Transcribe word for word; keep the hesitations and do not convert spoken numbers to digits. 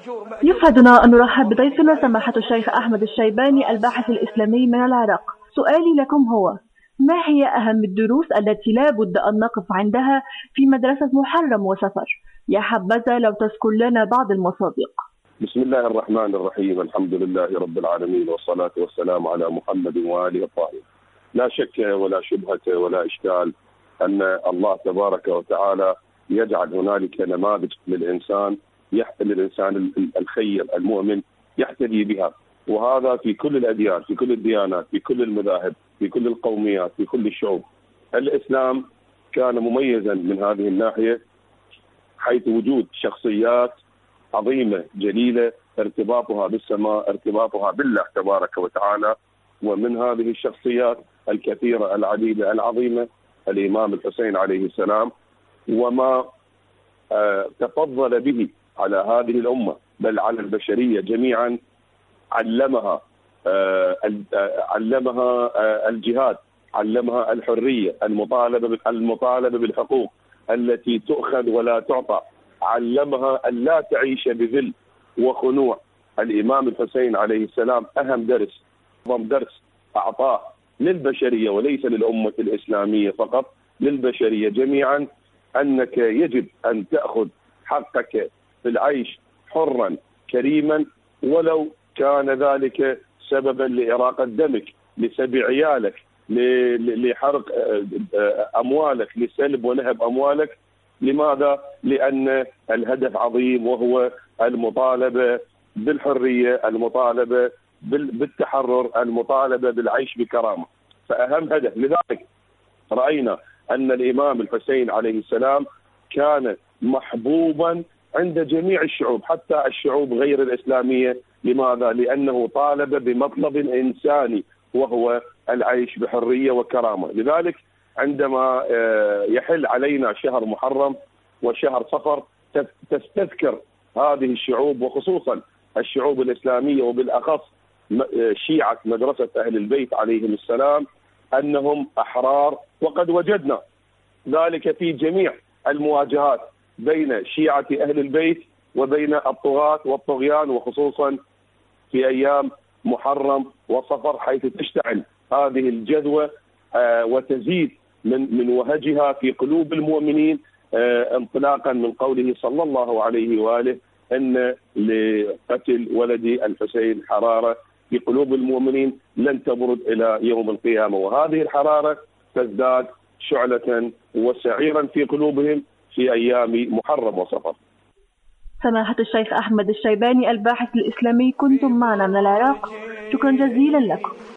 يسعدنا أن نرحب بضيفنا سماحة الشيخ أحمد الشيباني الباحث الإسلامي من العراق. سؤالي لكم هو: ما هي أهم الدروس التي لا بد أن نقف عندها في مدرسة محرم وسفر؟ يا حبذا لو تذكر لنا بعض المصادق. بسم الله الرحمن الرحيم، الحمد لله رب العالمين، والصلاة والسلام على محمد وآله الطاهرين. لا شك ولا شبهة ولا إشكال أن الله تبارك وتعالى يجعل هنالك نماذج للإنسان للإنسان الخير المؤمن يحتدي بها، وهذا في كل الأديان، في كل الديانات، في كل المذاهب، في كل القوميات، في كل الشعوب. الإسلام كان مميزا من هذه الناحية، حيث وجود شخصيات عظيمة جليلة ارتباطها بالسماء، ارتباطها بالله تبارك وتعالى. ومن هذه الشخصيات الكثيرة العديدة العظيمة الإمام الحسين عليه السلام، وما آه تفضل به على هذه الأمة بل على البشرية جميعا، علمها آه علمها آه الجهاد، علمها الحرية، المطالبة المطالبة بالحقوق التي تؤخذ ولا تعطى، علمها أن لا تعيش بذل وخنوع. الإمام الحسين عليه السلام أهم درس أعظم درس أعطاه للبشرية وليس للأمة الإسلامية فقط، للبشرية جميعا، أنك يجب أن تأخذ حقك في العيش حرا كريما، ولو كان ذلك سببا لإراقة دمك، لسبي عيالك، لحرق أموالك، لسلب ونهب أموالك. لماذا؟ لأن الهدف عظيم، وهو المطالبة بالحرية، المطالبة بالتحرر، المطالبة بالعيش بكرامة. فأهم هدف. لذلك رأينا أن الإمام الحسين عليه السلام كان محبوبا عند جميع الشعوب، حتى الشعوب غير الإسلامية. لماذا؟ لأنه طالب بمطلب إنساني، وهو العيش بحرية وكرامة. لذلك عندما يحل علينا شهر محرم وشهر صفر تستذكر هذه الشعوب، وخصوصا الشعوب الإسلامية، وبالأخص شيعة مدرسة أهل البيت عليهم السلام، أنهم أحرار. وقد وجدنا ذلك في جميع المواجهات بين شيعة أهل البيت وبين الطغاة والطغيان، وخصوصا في أيام محرم وصفر، حيث تشتعل هذه الجذوة وتزيد من من وهجها في قلوب المؤمنين، انطلاقا من قوله صلى الله عليه وآله أن لقتل ولدي الحسين حرارة في قلوب المؤمنين لن تبرد إلى يوم القيامة. وهذه الحرارة تزداد شعلة وسعيرا في قلوبهم في أيام محرم وصفر. سماحة الشيخ أحمد الشيباني الباحث الإسلامي، كنتم معنا من العراق، شكرا جزيلا لكم.